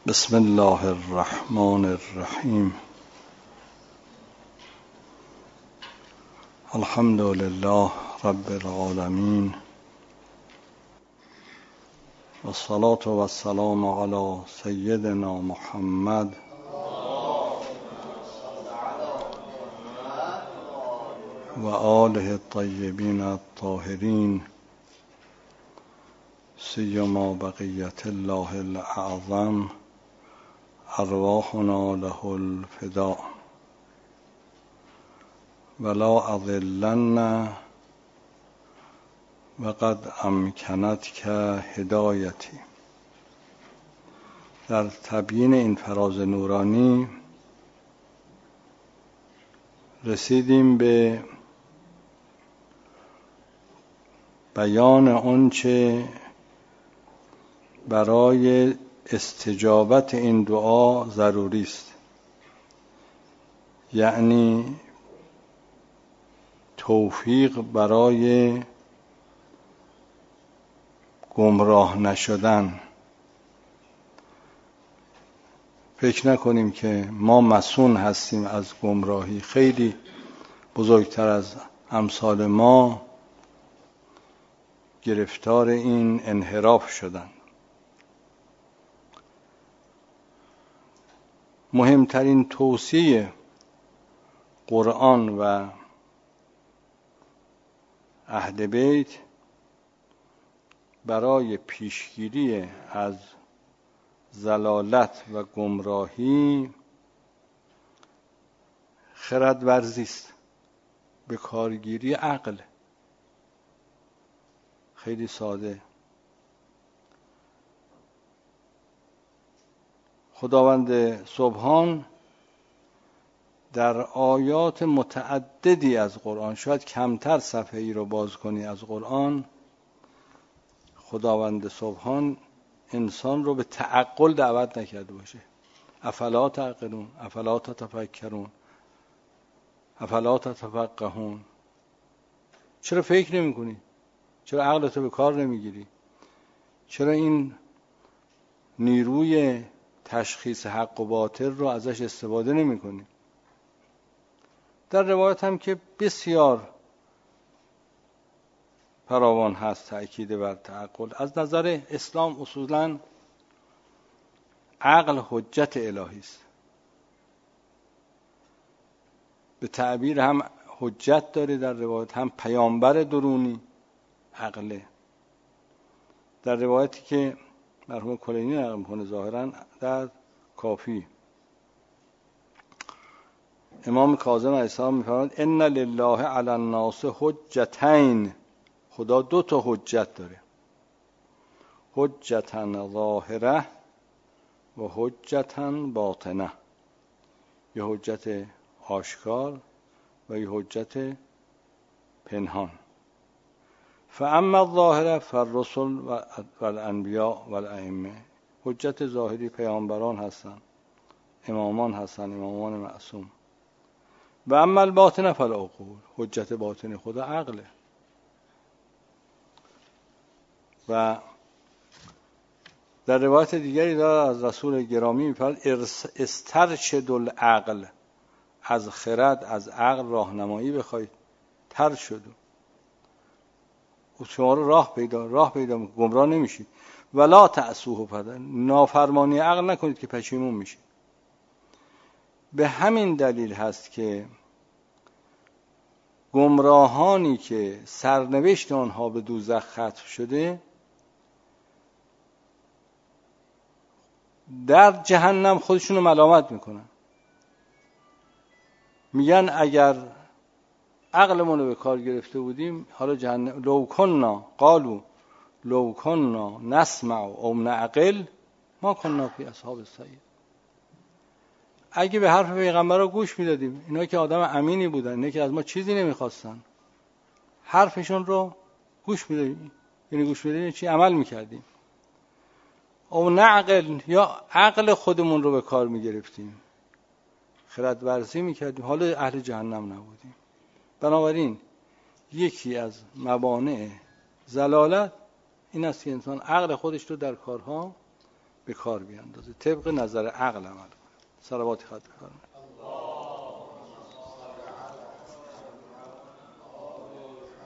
بسم الله الرحمن الرحیم. الحمد لله رب العالمین والصلاة والسلام علی سیدنا محمد و آله الطیبین الطاهرین سیما بقیت الله الاعظم ارواحنا له الفداء ولا اضلن وقد امکنتک هدایتی. در تبیین این فراز نورانی رسیدیم به بیان آنچه برای استجابت این دعا ضروری است، یعنی توفیق برای گمراه نشدن. فکر نکنیم که ما مسئول هستیم از گمراهی. خیلی بزرگتر از امثال ما گرفتار این انحراف شدن. مهمترین توصیه قرآن و اهل بیت برای پیشگیری از ضلالت و گمراهی خردورزی است، به کارگیری عقل. خیلی ساده. خداوند سبحان در آیات متعددی از قرآن، شاید کمتر صفحه ای رو باز کنی از قرآن، خداوند سبحان انسان رو به تعقل دعوت نکرده باشه. افلا تعقلون، افلا تتفکرون، افلا تتفقهون. چرا فکر نمی کنی؟ چرا عقلتو به کار نمیگیری؟ چرا این نیروی تشخیص حق و باطل رو ازش استفاده نمی کنی؟ در روایت هم که بسیار فراوان هست تأکید بر تعقل. از نظر اسلام اصولاً عقل حجت الهی است. به تعبیر هم حجت داره در روایت، هم پیامبر درونی عقله. در روایتی که مرحوم کلینی نقل می‌کنه ظاهراً در کافی، امام کاظم علیه السلام می‌فرماید ان لله علی الناس حجتین. خدا دو تا حجت داره، حجتا ظاهره و حجتا باطنه. یه حجت آشکار و یه حجت پنهان. فاما الظاهره فالرسل و الانبیاء و الائمه. حجت ظاهری پیامبران هستن، امامان هستن، امامان معصوم. و اما الباطنه فالعقول. حجت باطن خدا عقله. و در روایت دیگری داره از رسول گرامی می‌فرماید استرشد العقل. از خرد، از عقل راهنمایی بخواید ترشدوا. شما رو راه پیدا گمراه نمیشید. ولا تعصوه فدا. نافرمانی عقل نکنید که پشیمون میشید. به همین دلیل هست که گمراهانی که سرنوشت آنها به دوزخ ختم شده در جهنم خودشونو ملامت میکنن. میگن اگر عقلمون رو به کار گرفته بودیم حالا جهنم. لو کنا نسمع او نعقل ما کنا فی اصحاب السعیر. اگه به حرف پیغمبرا گوش میدادیم، اینا که آدم امینی بودن، اینا که از ما چیزی نمیخواستن، حرفشون رو گوش میدادیم. یعنی گوش میدادیم چی؟ عمل میکردیم. او نعقل، یا عقل خودمون رو به کار میگرفتیم، خرد ورزی میکردیم، حالا اهل جهنم نبودیم. بنابراین یکی از موانع ضلالت این است که انسان عقل خودش رو در کارها به کار بیاندازه، طبق نظر عقل عمل کنه. صلواتی خواهد بفرمایید.